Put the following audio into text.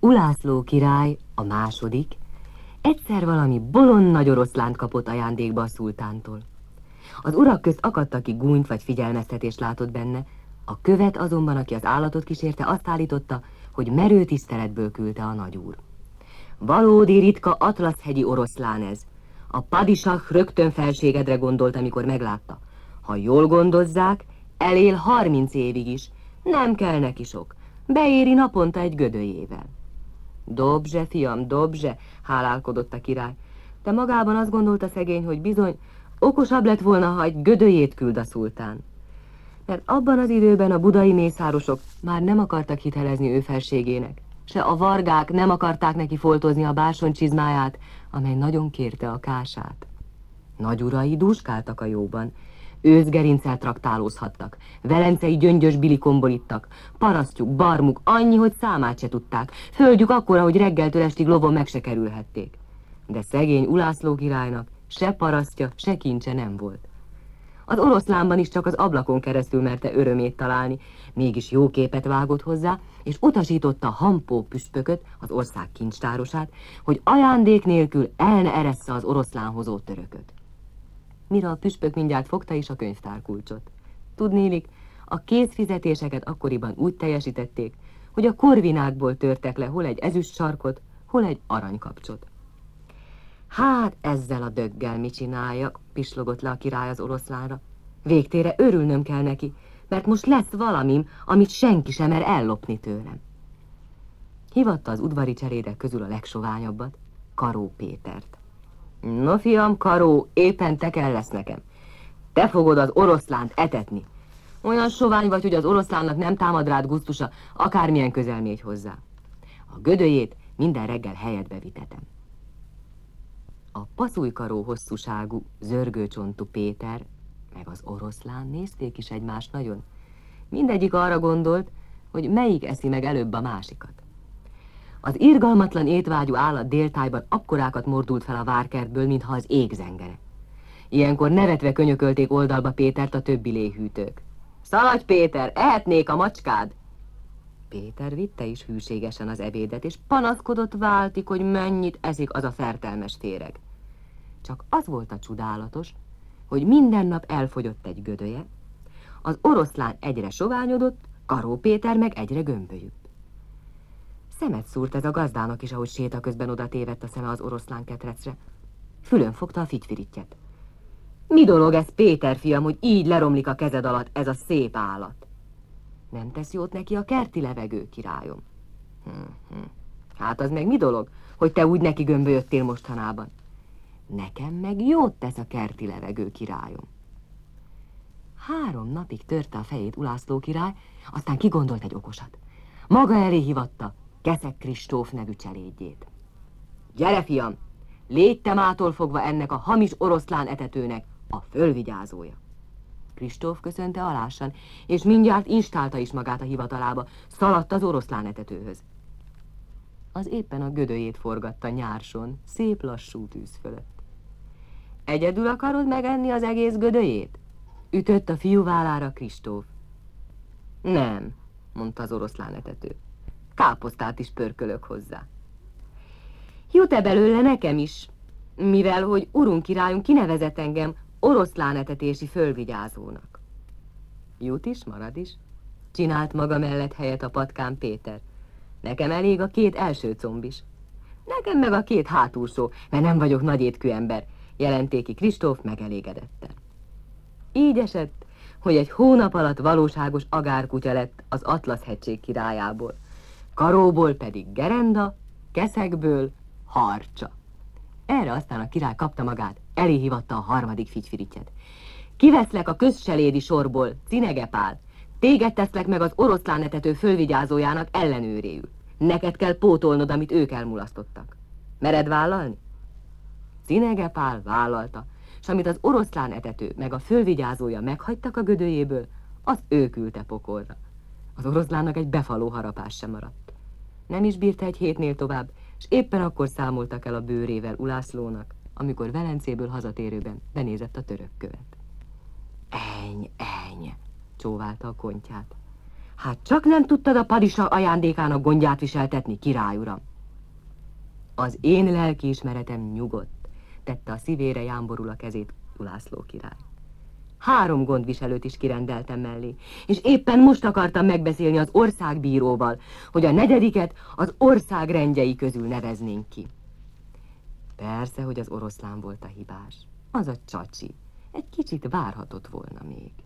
Ulászló király, a második, egyszer valami bolond nagy oroszlánt kapott ajándékba a szultántól. Az urak közt akadt, aki gúnyt vagy figyelmeztetést látott benne, a követ azonban, aki az állatot kísérte, azt állította, hogy merő tiszteletből küldte a nagyúr. Valódi ritka atlaszhegyi oroszlán ez. A padisah rögtön felségedre gondolt, amikor meglátta. Ha jól gondozzák, elél 30 évig is. Nem kell neki sok. Beéri naponta egy gödölyével. Dobzse, fiam, dobzse, hálálkodott a király. De magában azt gondolta szegény, hogy bizony okosabb lett volna, ha egy gödölyét küld a szultán. Mert abban az időben a budai mészárosok már nem akartak hitelezni ő felségének. Se a vargák nem akarták neki foltozni a bársonycsizmáját, amely nagyon kérte a kását. Nagyurai dúskáltak a jóban. Őszgerinccel traktálózhattak, velencei gyöngyös bilikomból ittak, parasztjuk, barmuk, annyi, hogy számát se tudták, földjük akkora, hogy reggeltől estig lovon meg se kerülhették. De szegény Ulászló királynak se parasztja, se kincse nem volt. Az oroszlánban is csak az ablakon keresztül merte örömét találni, mégis jó képet vágott hozzá, és utasította Hampó püspököt, az ország kincstárosát, hogy ajándék nélkül el ne eressze az oroszlánhozó törököt. Mire a püspök mindjárt fogta is a könyvtárkulcsot. Tudnélik, a készfizetéseket akkoriban úgy teljesítették, hogy a korvinákból törtek le hol egy ezüst sarkot, hol egy aranykapcsot. Hát ezzel a döggel mit csináljak, pislogott le a király az oroszlánra. Végtére örülnöm kell neki, mert most lesz valamim, amit senki sem mer ellopni tőlem. Hívatta az udvari cserédek közül a legsoványabbat, Karó Pétert. No fiam, Karó, éppen te kell lesz nekem. Te fogod az oroszlánt etetni. Olyan sovány vagy, hogy az oroszlánnak nem támad rád gusztusa, akármilyen közel mégy hozzá. A gödölyét minden reggel helyedbe vitetem. A paszújkaró hosszúságú, zörgőcsontú Péter meg az oroszlán nézték is egymást nagyon. Mindegyik arra gondolt, hogy melyik eszi meg előbb a másikat. Az irgalmatlan étvágyú állat déltájban akkorákat mordult fel a várkertből, mintha az ég zengene. Ilyenkor nevetve könyökölték oldalba Pétert a többi léhűtők. Szaladj, Péter, ehetnék a macskád! Péter vitte is hűségesen az ebédet, és panaszkodott váltig, hogy mennyit eszik az a fertelmes féreg. Csak az volt a csodálatos, hogy minden nap elfogyott egy gödöje, az oroszlán egyre soványodott, Karó Péter meg egyre gömbölyűbb. Szemet szúrt ez a gazdának is, ahogy séta közben oda tévedt a szeme az oroszlán ketrecre. Fülön fogta a figyfirityet. Mi dolog ez, Péter fiam, hogy így leromlik a kezed alatt ez a szép állat? Nem tesz jót neki a kerti levegő, királyom? Hát az meg mi dolog, hogy te úgy neki gömbölyöttél mostanában? Nekem meg jót tesz a kerti levegő, királyom. 3 napig törte a fejét Ulászló király, aztán kigondolt egy okosat. Maga elé hívatta Keszeg Kristóf nevű cselédjét. Gyere, fiam, légy te mától fogva ennek a hamis oroszlán etetőnek a fölvigyázója. Kristóf köszönte alásan, és mindjárt instálta is magát a hivatalába, szaladt az oroszlán etetőhöz. Az éppen a gödölyét forgatta nyárson, szép lassú tűz fölött. Egyedül akarod megenni az egész gödölyét? Ütött a fiú vállára Kristóf. Nem, mondta az oroszlán etető. Káposztát is pörkölök hozzá. Jut-e belőle nekem is, mivel hogy urunk királyunk kinevezett engem oroszlán etetési fölvigyázónak. Jut is, marad is. Csinált maga mellett helyet a patkán Péter. Nekem elég a 2 első comb is. Nekem meg a 2 hátulsó, mert nem vagyok nagy étkű ember, jelenték ki Kristóf megelégedetten. Így esett, hogy egy hónap alatt valóságos agárkutya lett az Atlasz-hegység királyából. Karóból pedig gerenda, Keszegből harcsa. Erre aztán a király kapta magát, elé hívatta a 3. figyfirityet. Kiveszlek a közcselédi sorból, Cinegepál, téged teszlek meg az oroszlán etető fölvigyázójának ellenőréül. Neked kell pótolnod, amit ők elmulasztottak. Mered vállalni? Cinegepál vállalta, s amit az oroszlán etető meg a fölvigyázója meghagytak a gödölyéből, az ő küldte pokolra. Az oroszlánnak egy befaló harapás sem maradt. Nem is bírta egy hétnél tovább, és éppen akkor számoltak el a bőrével Ulászlónak, amikor Velencéből hazatérőben benézett a török követ. Eny, csóválta a kontyát. Hát csak nem tudtad a padisa ajándékának gondját viseltetni, király uram. Az én lelkiismeretem nyugodt, tette a szívére jámborul a kezét Ulászló király. 3 gondviselőt is kirendeltem mellé, és éppen most akartam megbeszélni az országbíróval, hogy a 4. az ország rendjei közül neveznénk ki. Persze, hogy az oroszlán volt a hibás. Az a csacsi. Egy kicsit várhatott volna még.